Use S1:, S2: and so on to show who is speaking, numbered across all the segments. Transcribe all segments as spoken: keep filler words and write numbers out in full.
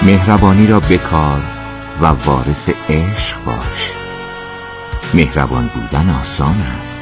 S1: مهربانی را بکار و وارث عشق باش. مهربان بودن آسان است.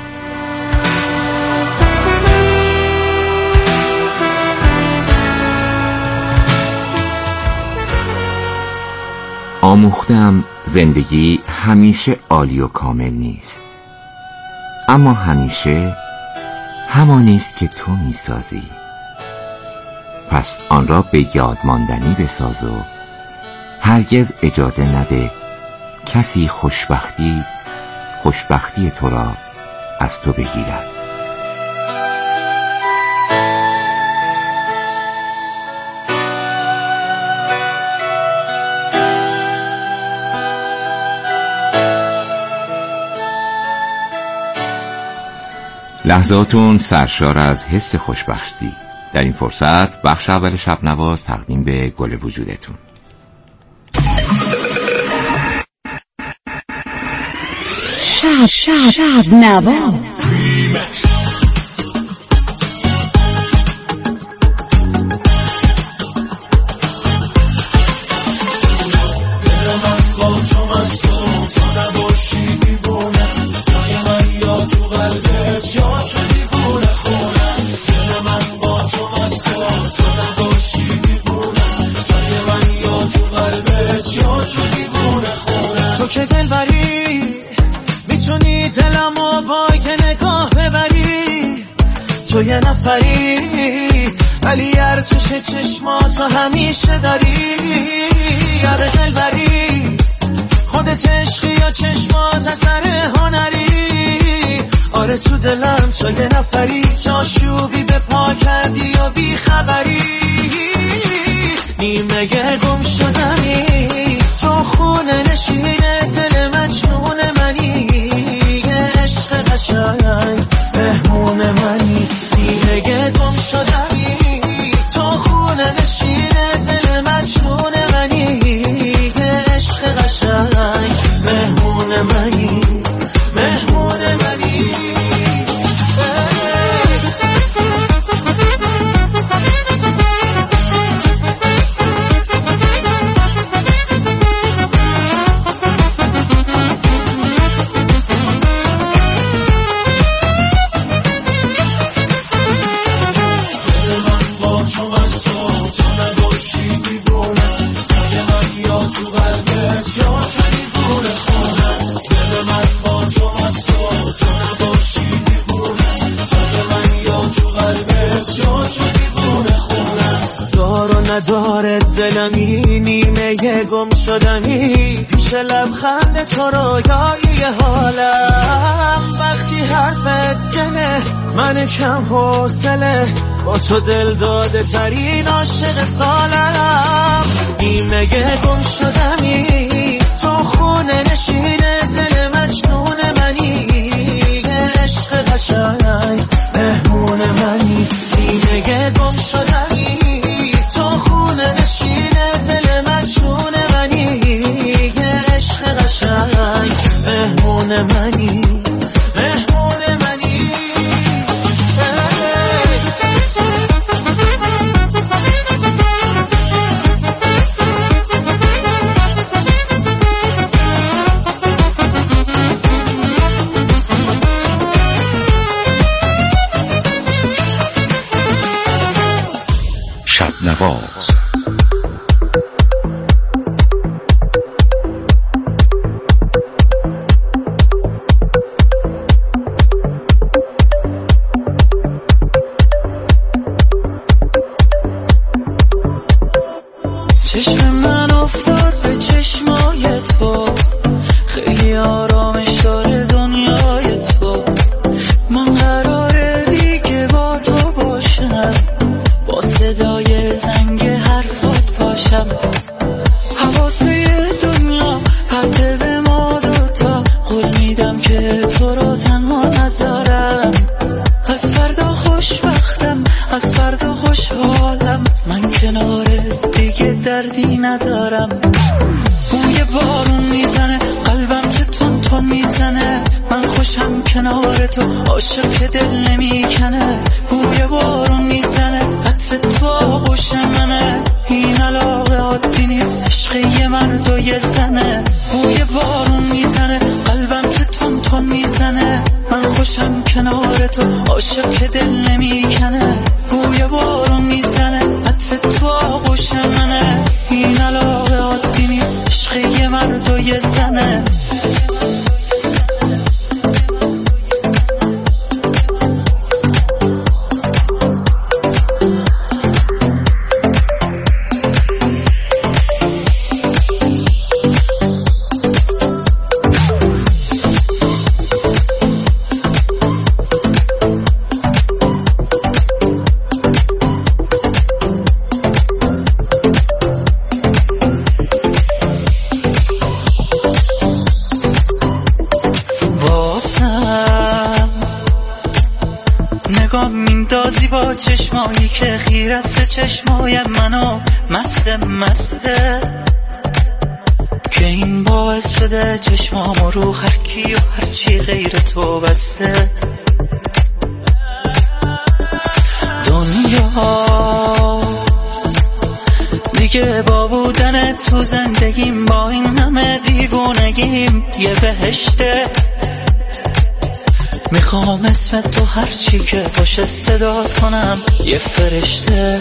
S1: آموختم زندگی همیشه عالی و کامل نیست، اما همیشه همانی است که تو میسازی. پس آن را به یاد ماندنی بساز و هرگز اجازه نده کسی خوشبختی خوشبختی تو را از تو بگیرد. لحظاتون سرشار از حس خوشبختی. در این فرصت بخش اول شب نواز تقدیم به گل وجودتون.
S2: شب شب شب نواز.
S3: تو که دلبری میتونی دلمو با یه نگاه ببری، تو یه نفری ولی ارتش چشماتو همیشه داری. یاد دلبری خودت عشقی یا چشمات اثر هنری. آره تو دلم تو یه نفری، جاشوبی به پا کردی یا بی خبری. نیمه گم شدمی تو خونه نشینه دل مجنون منی. یه عشق قشنگ مهمون منی. نیمه گم شدمی تو خونه نشینه دل مجنون منی. یه عشق قشنگ مهمون منی مهمون منی. نداره دلمی نیمه گم شدنی. پیش لبخند تو رویای حالم. وقتی حرفت جنه من کم حوصله، با تو دل داده ترین عاشق سالم. نیمه گم شدمی تو خونه نشینه دل مجنون منی. یه عشق قشنگ مهمون منی. نیمه گم شدمی تو خونه نشینه دل مجنون منی. یه عشق قشنگ مهمون منی مهمون منی.
S1: شب نواز.
S3: چشم من افتاد به چشمای تو، خیلی آرامش داره دنیای تو. من قراره دیگه با تو باشم، با صدای زنگ حرفات پاشم. حواسه دنیا پرده به ما دوتا، قول میدم که تو رو تنها نذارم. از فردا خوشبختم از فردا خوشحالم، من کنارت دیگه دردی ندارم. بوی بارون میزنه قلبم چه تون تون میزنه، من خوشم کنار تو عاشق که دل نمیکنه. بوی بارون میزنه عطر تو آغوش منه، این علاقه عادی نیست عشق یه مرد و یه زنه. بوی بارون میزنه قلبم که تون تون میزنه. من خوشم کنار تو عاشق که دل نمیکنه. بوی بارون میزنه عطر تو آغوش منه. این علاقه عادی نیست عشق یه مرد و یه زنه. نگام میندازی با چشمایی که خیر است به چشمای منو مست مسته، که این باعث شده چشمامو رو هر کی و هر چی غیر تو بسته. دنیا دیگه با بودن تو زندگیم با این همه دیوونگیم یه بهشته. میخوام اسم تو هر چی که باشه صدات کنم یه فرشته.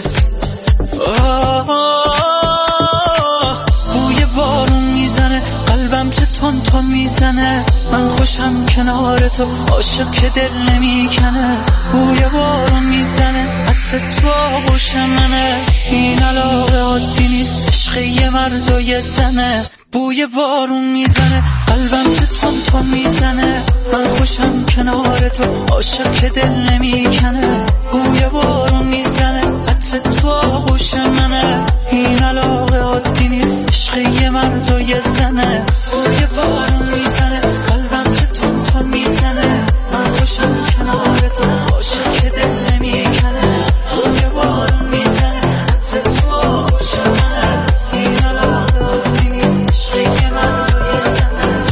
S3: بوی بارون میزنه قلبم چه تون تون میزنه. من خوشم کنار تو عاشق که دل نمیکنه. بوی بارون میزنه عطر تو آغوش منه. این علاقه عادی نیست عشق یه مرد و یه زنه. بوی بارون میزنه قلبم چه تون تون میزنه. من خوشم کنار تو عاشق که دل نمیکنه. بوی بارون میزنه عطر تو آغوش منه. این علاقه عادی نیست عشق یه مرد و یه زنه. بوی بارون میزنه قلبم چه تون تون میزنه. من خوشم کنار تو عاشق که دل نمیکنه. بوی بارون میزنه عطر تو آغوش منه. این علاقه عادی نیست عشق یه مرد و یه زنه.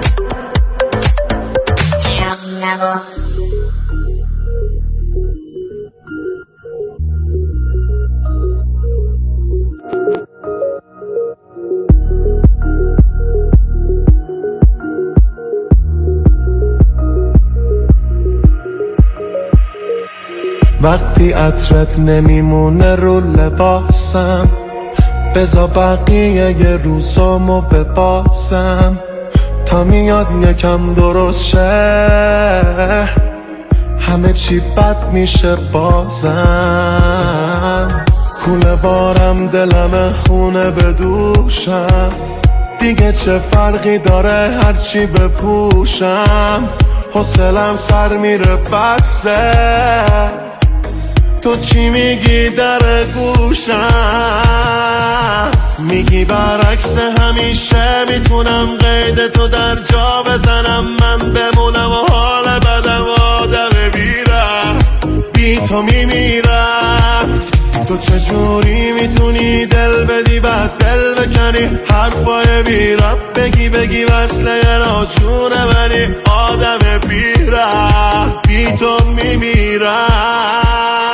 S3: شب نبا
S4: وقتی عطرت نمیمونه رو لباسم، بذار بقیه یه روزامو بباسم تا میاد یکم درست شه. همه چی بد میشه بازم. کوله بارم دلم خونه بدوشم. دیگه چه فرقی داره هرچی بپوشم. حوصلم سر میره بسه. تو چی میگی در گوشم؟ میگی برعکس همیشه میتونم قید تو در جا بزنم. من بمونم و حال بدم آدم بیرم بی تو میمیرم. تو چجوری میتونی دل بدی بعد دل بکنی؟ حرفای بیرم بگی بگی وصله ناچونه منی. آدم بیرم بی تو میمیرم.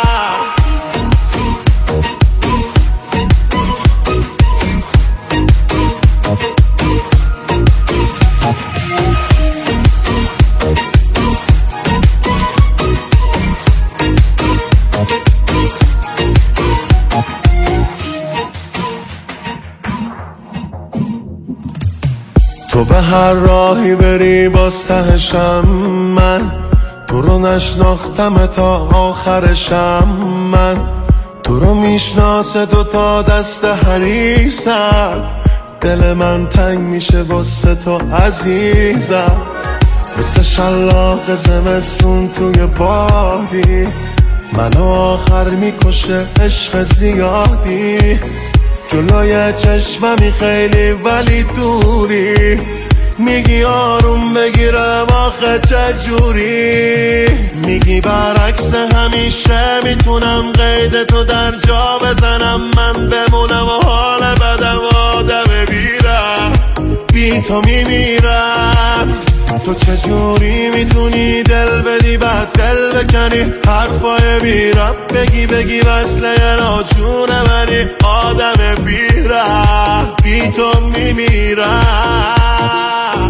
S4: تو به هر راهی بری باز تهشم من. تو رو نشناختم تا آخرشم من. تو رو میشناسه دو تا دست حریصم. دل من تنگ میشه واسه تو عزیزم. مثل شلاق زمستون توی بادی منو آخر میکشه عشق زیادی. جلوی چشممی خیلی ولی دوری. میگی آروم بگیرم آخه چجوری؟ میگی برعکس همیشه میتونم قید تو در جا بزنم. من بمونم و حال بدم آدم بیرم بی تو میمیرم. تو چجوری میتونی دل بدی بعد دل بکنی، حرفای بی رب بگی بگی وصله ناجونه منی، آدم بی ره بی تو میمیرم.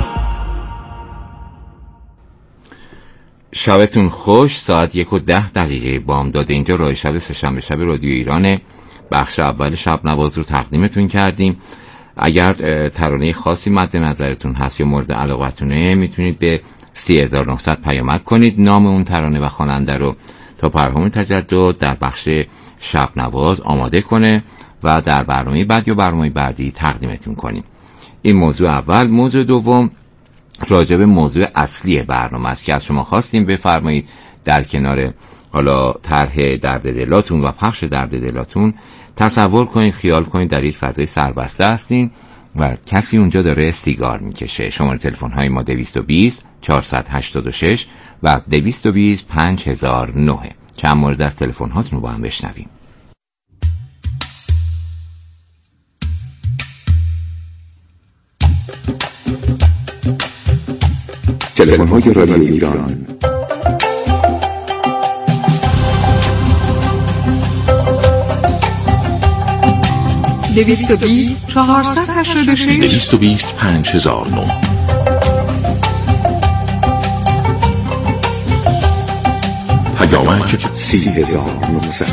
S1: شبتون خوش. ساعت یک و ده دقیقه بامداد اینجا راه شب سه‌شنبه شب رادیو ایرانه. بخش اول شب نواز رو تقدیمتون کردیم. اگر ترانه خاصی مد نظرتون هست یا مورد علاقتونه میتونید به سی هزار و نهصد پیامک کنید نام اون ترانه و خواننده رو تا پرهام تجدد در بخش شب نواز آماده کنه و در برنامه بعد یا برنامه بعدی تقدیمتون کنیم. این موضوع اول. موضوع دوم راجع به موضوع اصلی برنامه است که از شما خواستیم بفرمایید در کنار حالا طرح درد دلاتون و پخش درد دلاتون تصور کنید، خیال کنید در یک فضای سربسته هستین و کسی اونجا داره سیگار میکشه. شماره تلفن های ما دویست و بیست چهارصد و هشتاد و شش و دویست و بیست پنج هزار و نه. چند مورد از تلفن هاتون رو با هم بشنویم.
S5: تلفن های رادیو ایران.
S2: دویست و بیست چهارصد و هشتاد و شش
S5: دویست و بیست پنج هزار و نه. پیامک سی هزار و نهصد.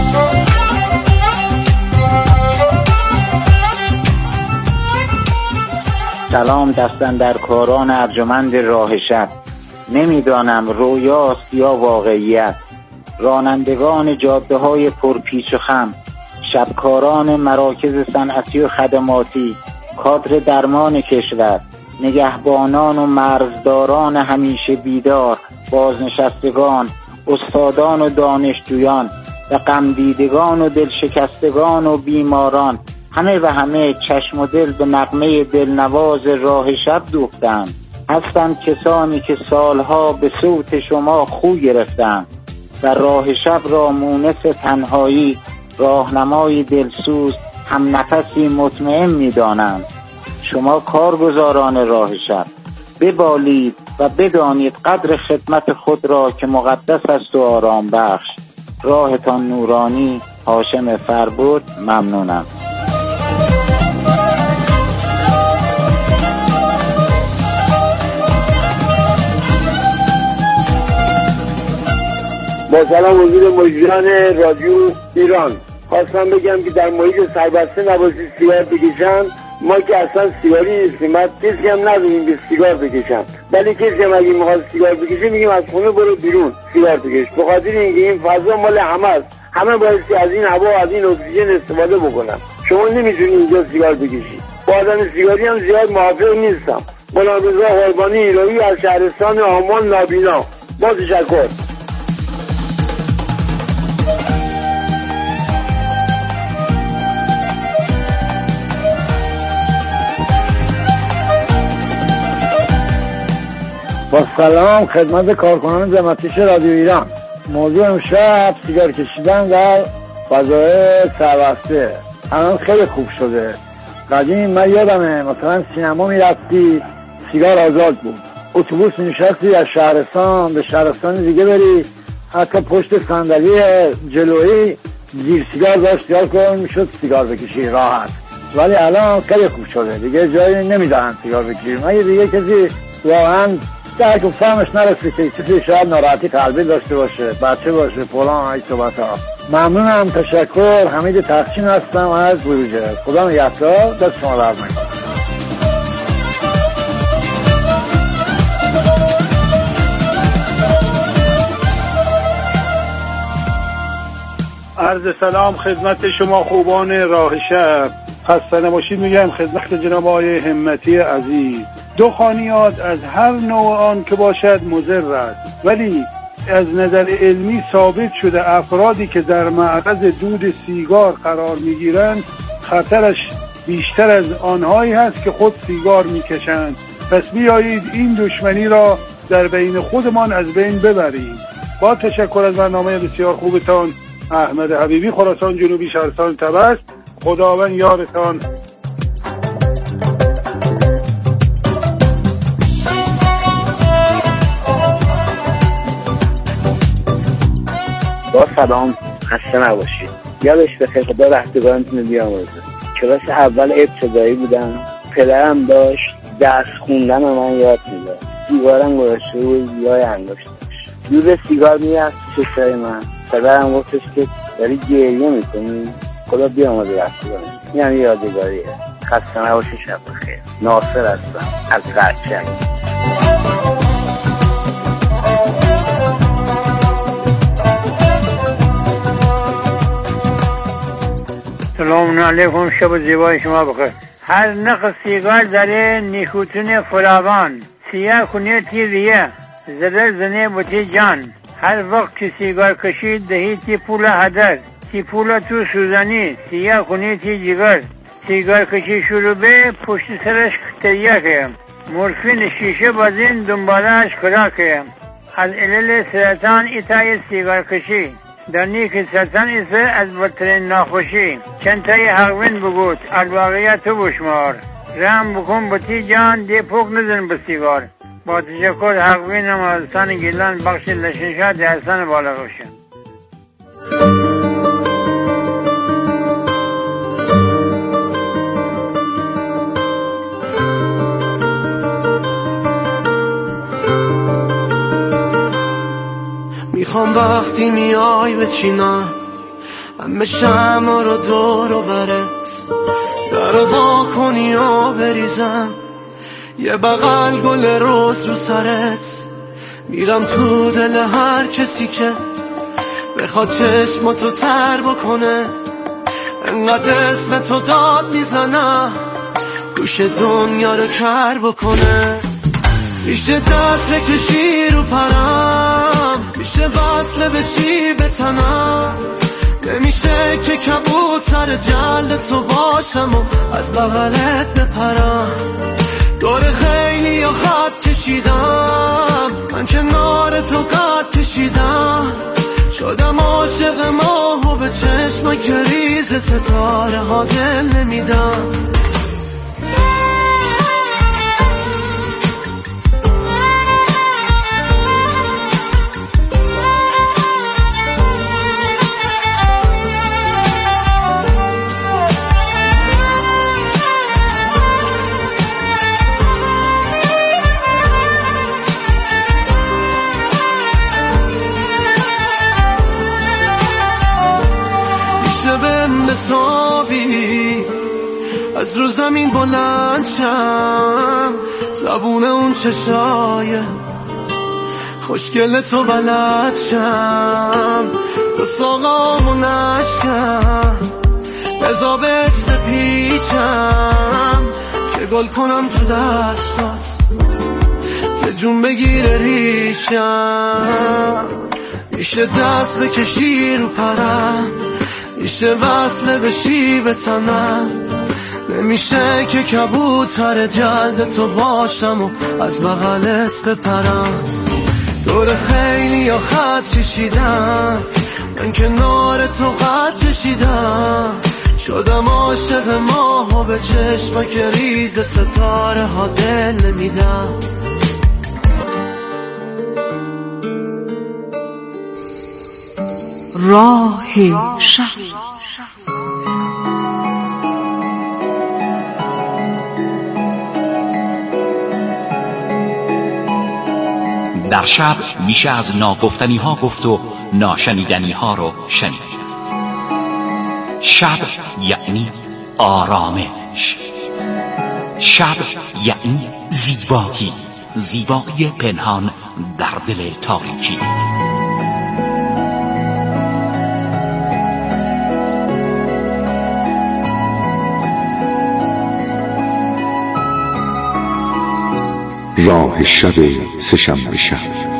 S6: سلام دستن در کاران ارجمند راه شب، نمیدانم رویاست یا واقعیت. رانندگان جاده های پرپیچ و خم، شبکاران مراکز صنعتی و خدماتی، کادر درمان کشور، نگهبانان و مرزداران همیشه بیدار، بازنشستگان، استادان و دانشجویان و غمدیدگان و دلشکستگان و بیماران، همه و همه چشم و دل به نغمه دلنواز راه شب دوختند. هستند کسانی که سالها به صوت شما خو گرفتند و راه شب را مونس تنهایی، راهنمای دلسوز، هم نفسی مطمئن می دانند. شما کارگزاران راه شب ببالید و بدانید قدر خدمت خود را که مقدس است و آرام بخش. راهتان نورانی. هاشم فربود. ممنونم.
S7: با سلام حضور مجریان رادیو ایران، خواستم بگم که در محیط سربسته نباشید سیگار بکشن. ما که اصلا سیگاری نیستیم، ما کسی هم نداریم به سیگار بکشن، ولی کسی هم اگه میخواد سیگار بکشه میگیم از خونه برو بیرون سیگار بکش، به خاطر اینکه این فضا مال همه است، همه باید از این هوا از این اکسیژن استفاده بکنن. شما نمیتونید اینجا سیگار بکشید. با آدم سیگاری هم زیاد موافق نیستم. غلامرضا قربانی ایرائی از شهرستان آمان نابینا. با تشکر.
S8: با سلام خدمت کارکنان جمعیتش رادیو ایران. موضوع امشب سیگار کشیدن در فضای سربسته. الان خیلی خوب شده. قدیم من یادمه مثلا سینما میرفتی سیگار آزاد بود، اتوبوس میشستی از شهرستان به شهرستان دیگه بری، حتی پشت صندلی جلویی زیر سیگار داشت یاد کن میشد سیگار بکشی راحت. ولی الان خیلی خوب شده، دیگه جایی نمیدهن سیگار بکشی. مگه دیگه کسی واقعا درک و فهمش نرسید که کسی شاید ناراحتی قلبی داشته باشه، بچه باشه، فلان های صحبت ها. ممنونم، تشکر. حمید تخشین هستم از بروجه. خدا نگهدار. دست شما درد نکنه.
S9: عرض سلام خدمت شما خوبان راه شب. خسته نباشید میگم خدمت جناب آقای همتی عزیز. دخانیات از هر نوع آن که باشد مضر است، ولی از نظر علمی ثابت شده افرادی که در معرض دود سیگار قرار میگیرند خطرش بیشتر از آنهایی هست که خود سیگار میکشند. پس بیایید این دشمنی را در بین خودمان از بین ببریم. با تشکر از برنامه بسیار خوبتان. احمد حبیبی، خراسان جنوبی، شهرستان طبس. خداوند یارتان.
S7: با سلام، خسته نباشید. یادش بخیر، خدا رفتگارتون رو بیامرزه. کلاس اول ابتدایی بودم، پدرم داشت درس خوندن رو من یاد میداد. سیگارم گذاشته بود لای انگشتش، دود سیگار میرفت چشای من. پدرم گفتش که داری گریه میکنی، خدا بیامرزه رفتگارتون. یعنی یادگاریه. خسته نباشید، شب بخیر. ناصر هستم از قرچک.
S10: سلام علیکم، شب زیبای شما بخیر. هر نخ سیگار داره نیکوتین فراوان، سیاه کنه تیریه زده زنه بوتی جان. هر وقت که سیگار کشید دهی تی پول هدر، تی پول تو سوزنی، سیاه کنه تی جگر. سیگار کشی شروع به پشت سرش تریاکه، مورفین شیشه بازین دنبالش کراکه. از علل سرطان ایتای سیگار کشی، در نیک سرطان ایسه از بدترین ناخوشی. چند تای حقوین بگوت الواقعیت تو بشمار، رحم بکن بطی جان دی پوک نزن بسیگار. با تشکر حقوینم از سان گیلان بخش لشنشاد دی حسن بالغوشه.
S4: میخوام وقتی میای بچینم همه شمع رو دور و برت، در وا کنی و بریزم یه بغل گل روز رو سرت. میرم تو دل هر کسی که بخواد چشم تو تر بکنه، انقدر اسم تو داد میزنم گوش دنیا رو کر بکنه. میشه دست بکشی رو پرم، میشه وصله بشی به تنم، نمیشه که کبوتر جلد تو باشم و از بغلت بپرم. دور خیلی یا خط کشیدم، من کنار تو قد کشیدم، شدم عاشق ماه و به چشم که ریز ستاره ها دل نمیدم. از رو زمین بلند شم، زبون اون چشای خوشگل تو بلد شم، دو ساقامو نشکم بزابت بپیچم که گل کنم تو دستات که جون بگیره ریشم. میشه دست بکشی رو پرم، میشه وصله بشی به تنم، نمیشه که کبوتر جلد تو باشم و از بغلت بپرم. دور خیلی یا خط کشیدم، من کنار تو قد کشیدم، شدم عاشق ماه و به چشم که ریز ستاره ها دل نمیدم.
S2: راه شب.
S11: در شب میشه از ناگفتنی ها گفت و ناشنیدنی ها رو شنید. شب یعنی آرامش، شب یعنی زیبایی، زیبایی پنهان در دل تاریکی.
S5: راه شب سه‌شنبه شب.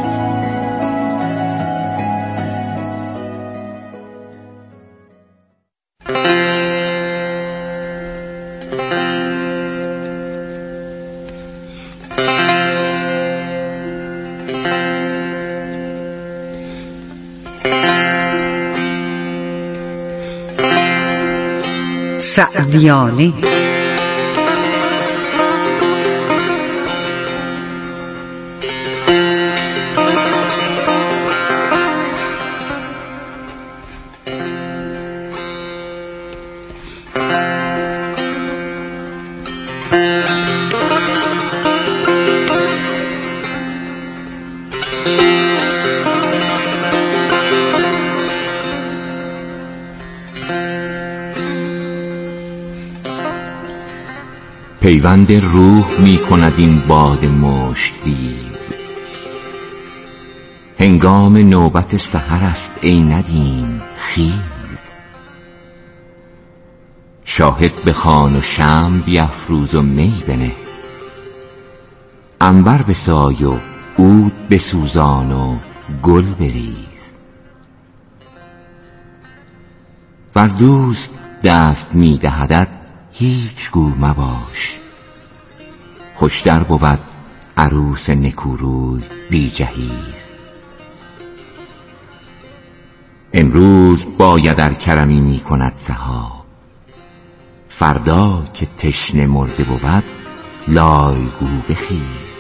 S2: سعدیانه
S1: پیوند روح می کند این باد مشک‌ریز، هنگام نوبت سحر است ای ندیم خیز. شاهد بخوان و شمع بیفروز و می بنه، عنبر بسای و عود بسوزان و گل بریز. ور دوست دست می دهدت هیچ گو مباش، خوشتر بود عروس نکوروی بی جهیز. امروز باید ار کرمی می کند سحاب، فردا که تشنه مرده بود لالگو بخیز.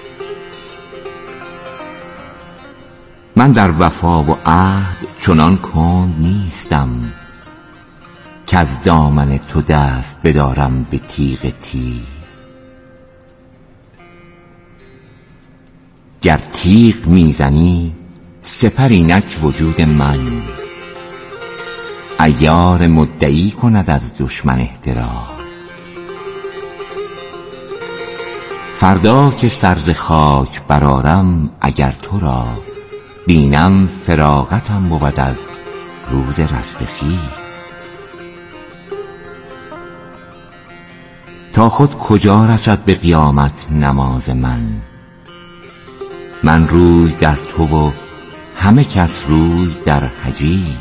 S1: من در وفا و عهد چنان کند نیستم، که از دامن تو دست بدارم به تیغ تیز. گر تیغ میزنی سپر اینک وجود من، عیار مدعی کند از دشمن احتراز. فردا که سر ز خاک برآرم اگر تو را، بینم فراغتم بود از روز رستخیز. تا خود کجا رسد به قیامت نماز من، من روی در تو و همه کس روی در حجیز.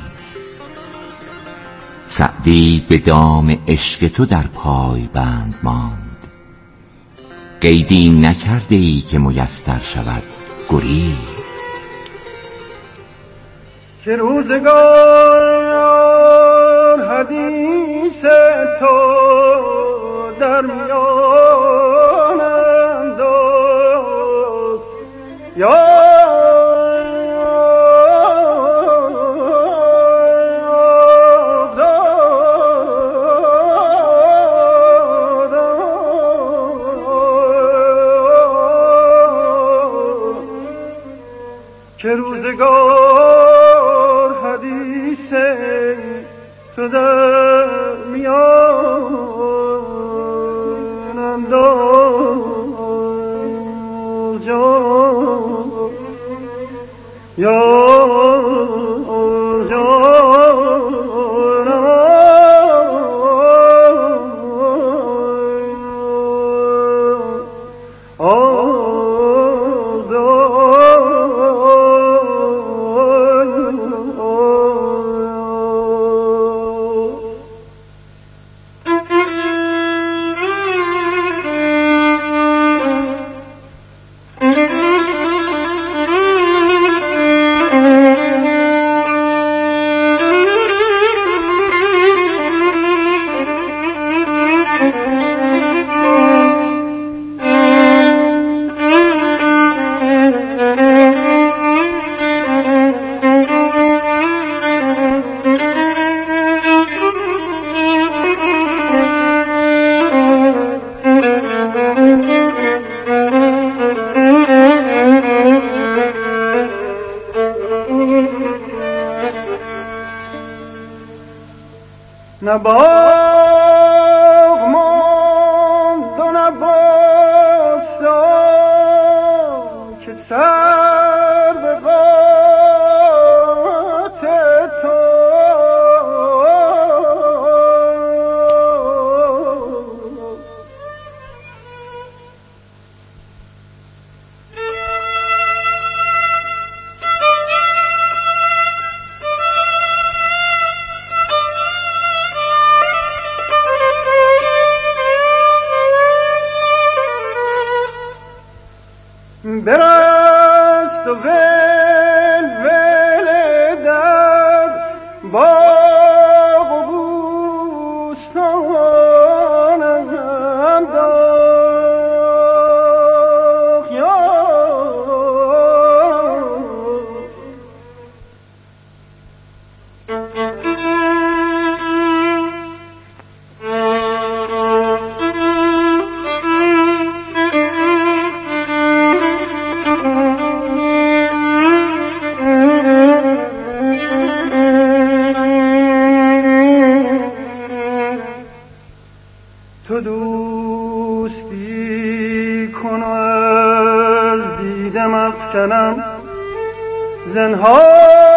S1: سعدی به دام عشق تو در پای بند ماند، قیدی نکرده ای که میسر شود گریز.
S9: که روزگار حدیث تو در میان انداز، یا که روزگار حدیث تو در میان انداز، یا نه باغ ماند و نه بستان که سر به قامت تو. زنهار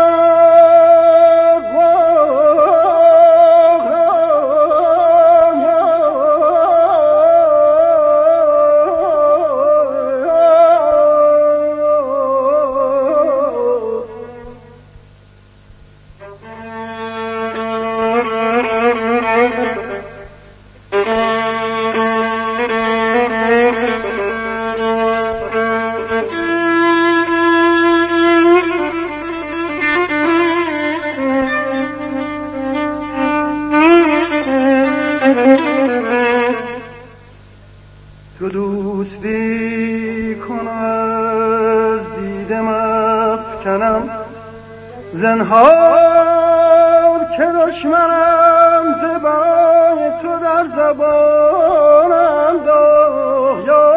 S9: تو دوستی کن از دیدم افکنم زنهار که دشمنم زبان تو در زبانم دار یا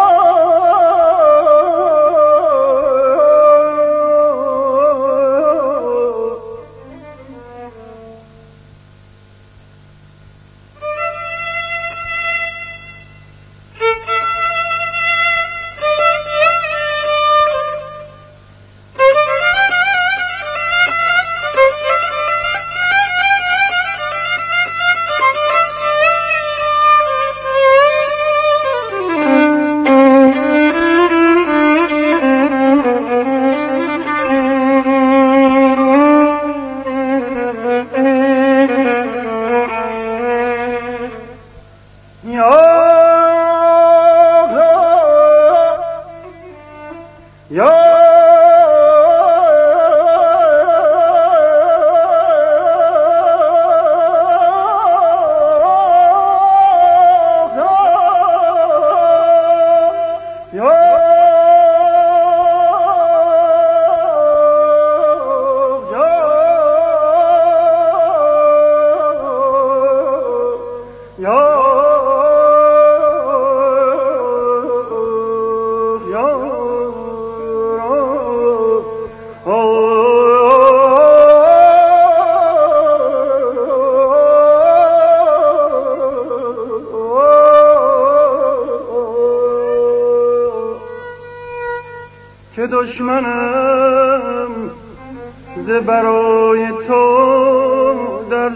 S9: که دشمنم ز برای تو در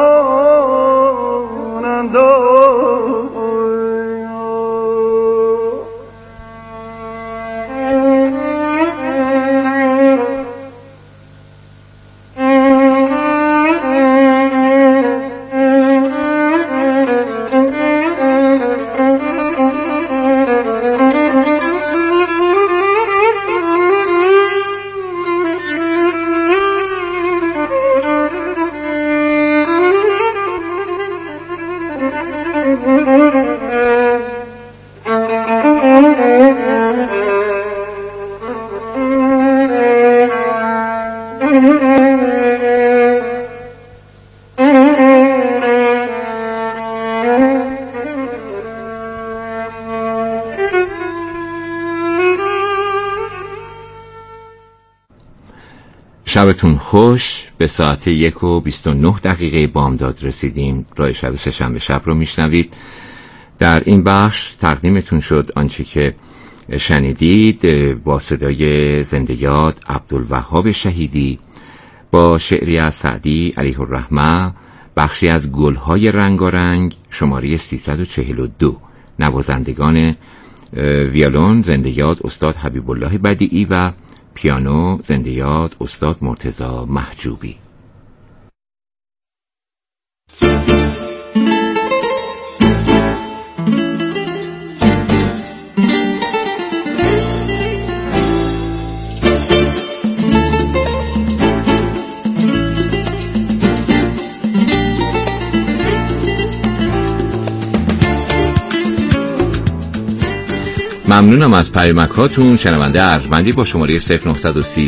S9: زبانم دار
S1: شبتون خوش. به ساعت یک و بیست و نه دقیقه بامداد رسیدیم. راه شب سه‌شنبه شب رو میشنوید. در این بخش تقدیمتون شد آنچه که شنیدید با صدای زنده یاد عبدالوهاب شهیدی با شعری از سعدی علیه الرحمه، بخشی از گلهای رنگارنگ شماره سیصد و چهل و دو. نوازندگان ویولون زنده یاد استاد حبیب الله بدیعی و پیانو زنده یاد استاد مرتضی محجوبی. ممنونم از پیامک‌هاتون. شنونده ارجمندی با شماره صفر نه یک سه